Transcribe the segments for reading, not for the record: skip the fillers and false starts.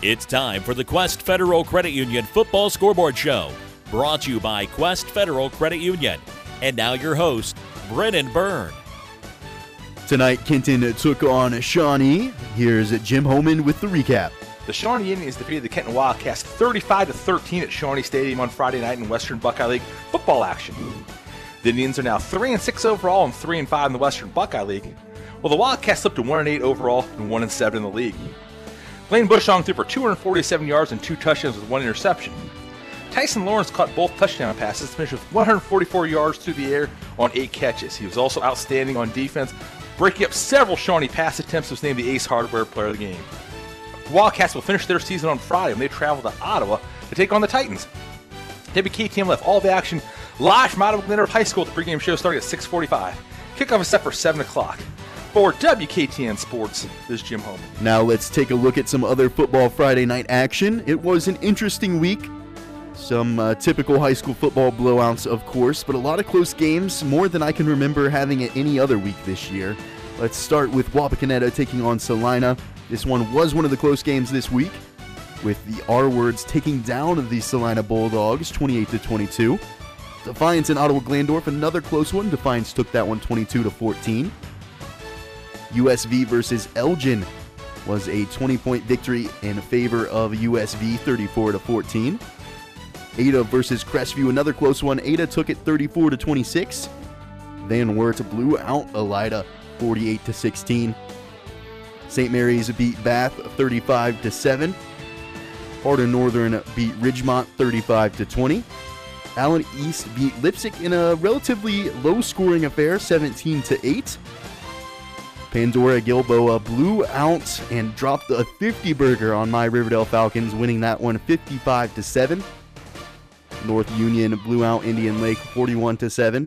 It's time for the Quest Federal Credit Union Football Scoreboard Show, brought to you by Quest Federal Credit Union. And now your host, Brennan Byrne. Tonight, Kenton took on Shawnee. Here's Jim Homan with the recap. The Shawnee Indians defeated the Kenton Wildcats 35-13 at Shawnee Stadium on Friday night in Western Buckeye League football action. The Indians are now 3-6 overall and 3-5 in the Western Buckeye League, while the Wildcats slipped to 1-8 overall and 1-7 in the league. Blaine Bushong threw for 247 yards and 2 touchdowns with 1 interception. Tyson Lawrence caught both touchdown passes to finish with 144 yards through the air on 8 catches. He was also outstanding on defense, breaking up several Shawnee pass attempts. Was named the Ace Hardware Player of the Game. The Wildcats will finish their season on Friday when they travel to Ottawa to take on the Titans. WKTM left all the action live from Ottawa Glenarp High School. The pregame show starting at 6:45. Kickoff is set for 7 o'clock. For WKTN Sports, this is Jim Homan. Now let's take a look at some other football Friday night action. It was an interesting week. Some typical high school football blowouts, of course, but a lot of close games, more than I can remember having it any other week this year. Let's start with Wapakoneta taking on Salina. This one was one of the close games this week, with the R-Words taking down the Salina Bulldogs 28-22. Defiance and Ottawa Glandorf, another close one. Defiance took that one 22-14. USV versus Elgin was a 20-point victory in favor of USV, 34-14. Ada versus Crestview, another close one. Ada took it 34-26. Van Wert blew out Elida, 48-16. St. Mary's beat Bath, 35-7. Hardin Northern beat Ridgemont, 35-20. Allen East beat Lipsick in a relatively low-scoring affair, 17-8. Pandora Gilboa blew out and dropped a 50-burger on my Riverdale Falcons, winning that one 55-7. North Union blew out Indian Lake 41-7.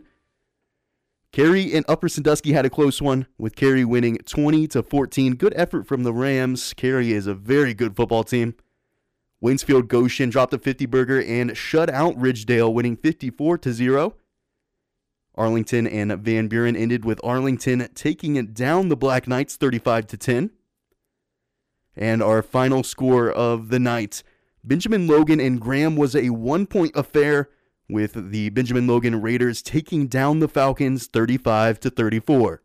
Cary and Upper Sandusky had a close one, with Cary winning 20-14. Good effort from the Rams. Cary is a very good football team. Waynesfield Goshen dropped a 50-burger and shut out Ridgedale, winning 54-0. Arlington and Van Buren ended with Arlington taking it down the Black Knights 35-10. And our final score of the night, Benjamin Logan and Graham was a 1-point affair, with the Benjamin Logan Raiders taking down the Falcons 35-34.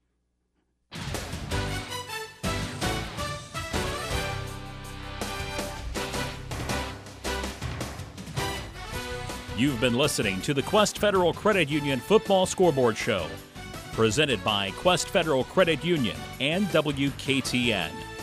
You've been listening to the Quest Federal Credit Union Football Scoreboard Show, presented by Quest Federal Credit Union and WKTN.